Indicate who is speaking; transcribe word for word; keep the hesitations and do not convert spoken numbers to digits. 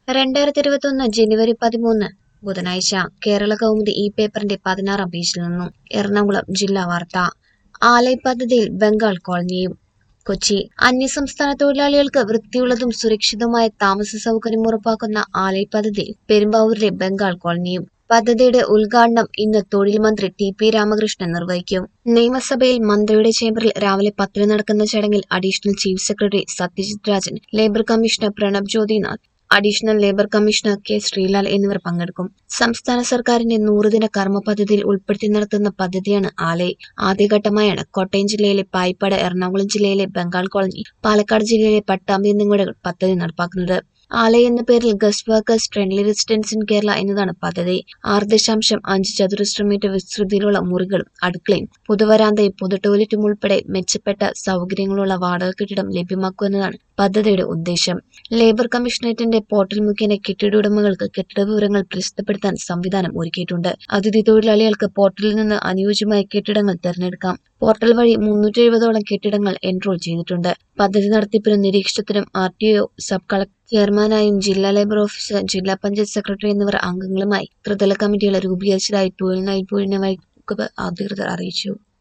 Speaker 1: രണ്ടായിരത്തി ഇരുപത്തിയൊന്ന് ജനുവരി പതിമൂന്ന് ബുധനാഴ്ച കേരള കൗമുദി ഈ പേപ്പറിന്റെ പതിനാറാം പേജിൽ നിന്നും എറണാകുളം ജില്ലാ വാർത്ത. ആലൈ പദ്ധതിയിൽ ബംഗാൾ കോളനിയും. കൊച്ചി. അന്യസംസ്ഥാന തൊഴിലാളികൾക്ക് വൃത്തിയുള്ളതും സുരക്ഷിതവുമായ താമസ സൗകര്യം ഉറപ്പാക്കുന്ന ആലൈ പദ്ധതിയിൽ പെരുമ്പാവൂരിലെ ബംഗാൾ കോളനിയും. പദ്ധതിയുടെ ഉദ്ഘാടനം ഇന്ന് തൊഴിൽ മന്ത്രി ടി പി രാമകൃഷ്ണൻ നിർവഹിക്കും. നിയമസഭയിൽ മന്ത്രിയുടെ ചേംബറിൽ രാവിലെ പത്തിന് നടക്കുന്ന ചടങ്ങിൽ additional chief secretary Satyajit Rajan, labour commissioner Pranab Jyothinath, additional labour commissioner K Sreelal എന്നിവർ പങ്കെടുക്കും. സംസ്ഥാന സർക്കാരിന്റെ നൂറുദിന കർമ്മ പദ്ധതിയിൽ ഉൾപ്പെടുത്തി നടത്തുന്ന പദ്ധതിയാണ് ആലൈ. ആദ്യഘട്ടമായാണ് കോട്ടയം ജില്ലയിലെ പായിപ്പാട്, എറണാകുളം ജില്ലയിലെ ബംഗാൾ കോളനി, പാലക്കാട് ജില്ലയിലെ പട്ടാമ്പി എന്നിവിടങ്ങൾ പദ്ധതി നടപ്പാക്കുന്നത്. ആലൈ എന്ന പേരിൽ guest workers friendly residence in Kerala എന്നതാണ് പദ്ധതി. ആറ് ദശാംശം അഞ്ച് ചതുരശ്ര മീറ്റർ വിസ്തൃതിയിലുള്ള മുറികളും അടുക്കളയും പൊതുവരാന്തയും പൊതു ടോയ്ലറ്റും ഉൾപ്പെടെ മെച്ചപ്പെട്ട സൗകര്യങ്ങളുള്ള വാടക കെട്ടിടം ലഭ്യമാക്കുക എന്നതാണ് പദ്ധതിയുടെ ഉദ്ദേശം. ലേബർ കമ്മീഷണറേറ്റിന്റെ പോർട്ടൽ മുഖേന കെട്ടിട ഉടമകൾക്ക് കെട്ടിട വിവരങ്ങൾ പ്രസിദ്ധപ്പെടുത്താൻ സംവിധാനം ഒരുക്കിയിട്ടുണ്ട്. അതിഥി തൊഴിലാളികൾക്ക് പോർട്ടലിൽ നിന്ന് അനുയോജ്യമായ കെട്ടിടങ്ങൾ തിരഞ്ഞെടുക്കാം. പോർട്ടൽ വഴി മുന്നൂറ്റി എഴുപതോളം കെട്ടിടങ്ങൾ എൻറോൾ ചെയ്തിട്ടുണ്ട്. പദ്ധതി നടത്തിപ്പിനും നിരീക്ഷണത്തിനും R T O, sub collector ചെയർമാനായും ജില്ലാ ലേബർ ഓഫീസർ, ജില്ലാ പഞ്ചായത്ത് സെക്രട്ടറി എന്നിവർ അംഗങ്ങളുമായി ത്രിതല കമ്മിറ്റികൾ രൂപീകരിച്ചതായി തൊഴിൽ നൈപുണ്യ വകുപ്പ് അധികൃതർ അറിയിച്ചു.